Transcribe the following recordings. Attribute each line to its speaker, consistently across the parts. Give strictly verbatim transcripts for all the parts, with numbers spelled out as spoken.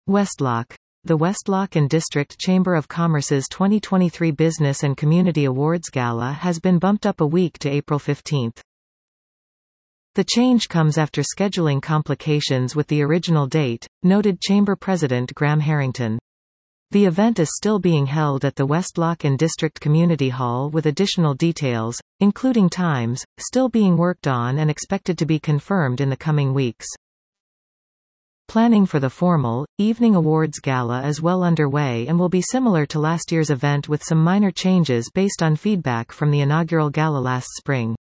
Speaker 1: Westlock. The Westlock and District Chamber of Commerce's twenty twenty-three Business and Community Awards Gala has been bumped up a week to April fifteenth. The change comes after scheduling complications with the original date, noted Chamber President Graham Harrington. The event is still being held at the Westlock and District Community Hall with additional details, including times, still being worked on and expected to be confirmed in the coming weeks. Planning for the formal, evening awards gala is well underway and will be similar to last year's event with some minor changes based on feedback from the inaugural gala last spring.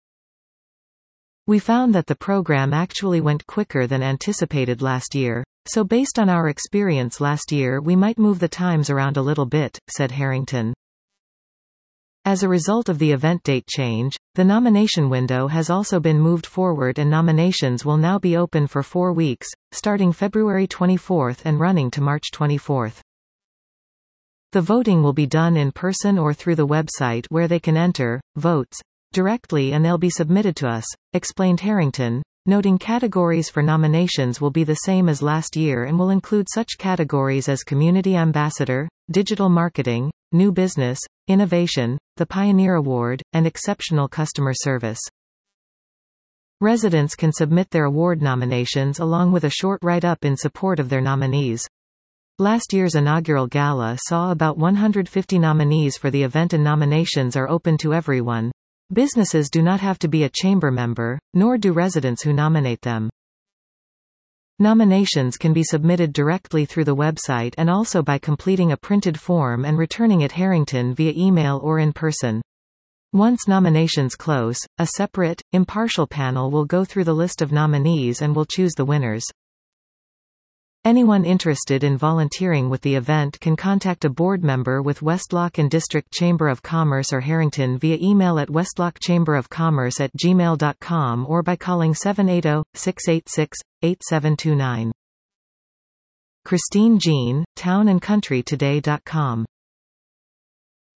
Speaker 1: We found that the program actually went quicker than anticipated last year, so based on our experience last year we might move the times around a little bit, said Harrington. As a result of the event date change, the nomination window has also been moved forward and nominations will now be open for four weeks, starting February twenty-fourth and running to March twenty-fourth. The voting will be done in person or through the website where they can enter votes directly and they'll be submitted to us, explained Harrington, noting categories for nominations will be the same as last year and will include such categories as Community Ambassador, Digital Marketing, New Business, Innovation, the Pioneer Award, and Exceptional Customer Service. Residents can submit their award nominations along with a short write-up in support of their nominees. Last year's inaugural gala saw about one hundred fifty nominees for the event and nominations are open to everyone. Businesses do not have to be a chamber member, nor do residents who nominate them. Nominations can be submitted directly through the website and also by completing a printed form and returning it Harrington via email or in person. Once nominations close, a separate, impartial panel will go through the list of nominees and will choose the winners. Anyone interested in volunteering with the event can contact a board member with Westlock and District Chamber of Commerce or Harrington via email at westlockchamberofcommerce at gmail dot com or by calling seven eight zero, six eight six, eight seven two nine. Christine Jean, town and country today dot com